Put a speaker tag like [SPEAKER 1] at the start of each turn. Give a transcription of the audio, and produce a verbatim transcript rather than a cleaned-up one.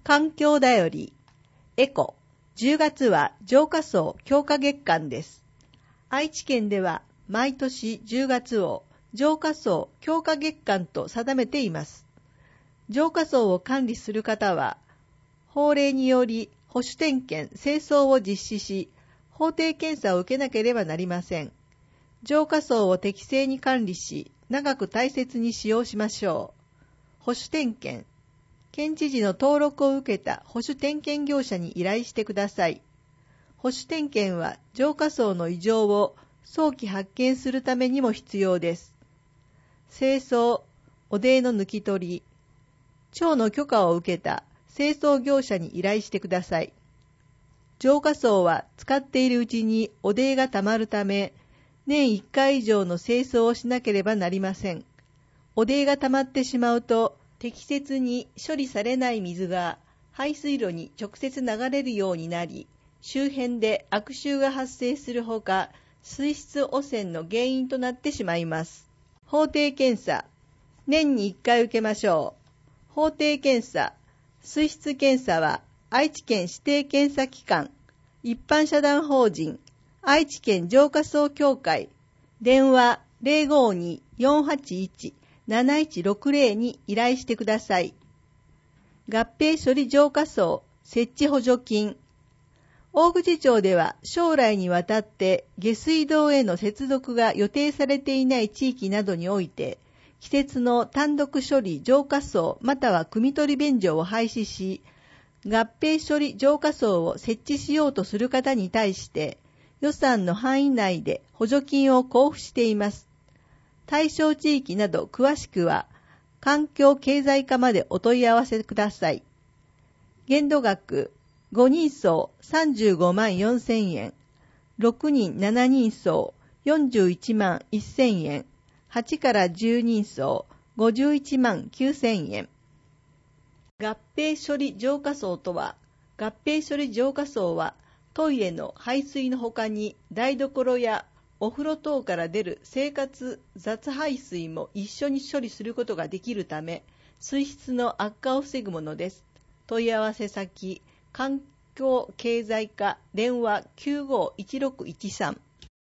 [SPEAKER 1] 環境だよりエコ。じゅうがつは浄化層強化月間です。愛知県では毎年じゅうがつを浄化層強化月間と定めています。浄化層を管理する方は、法令により保守点検・清掃を実施し、法定検査を受けなければなりません。浄化層を適正に管理し、長く大切に使用しましょう。保守点検。県知事の登録を受けた保守点検業者に依頼してください。保守点検は浄化層の異常を早期発見するためにも必要です。清掃、汚泥の抜き取り。町の許可を受けた清掃業者に依頼してください。浄化層は使っているうちに汚泥がたまるため、年いっかい以上の清掃をしなければなりません。汚泥がたまってしまうと、適切に処理されない水が排水路に直接流れるようになり、周辺で悪臭が発生するほか、水質汚染の原因となってしまいます。法定検査。年にいっかい受けましょう。法定検査。水質検査は、愛知県指定検査機関、一般社団法人、愛知県浄化層協会、電話 ゼロごに よんはちいち なないちろくゼロ に依頼してください。合併処理浄化層設置補助金。大口町では将来にわたって下水道への接続が予定されていない地域などにおいて、季節の単独処理浄化層または汲み取り便所を廃止し、合併処理浄化層を設置しようとする方に対して、予算の範囲内で補助金を交付しています。対象地域など詳しくは、環境経済課までお問い合わせください。限度額、ごにん層さんじゅうごまんよんせんえん、ろくにんしちにん層よんじゅういちまんせんえん、はちからじゅうにん層ごじゅういちまんきゅうせんえん。合併処理浄化層とは、合併処理浄化層は、トイレの排水のほかに台所やお風呂等から出る生活雑排水も一緒に処理することができるため、水質の悪化を防ぐものです。問い合わせ先、環境経済課電話きゅうごいちろくいちさん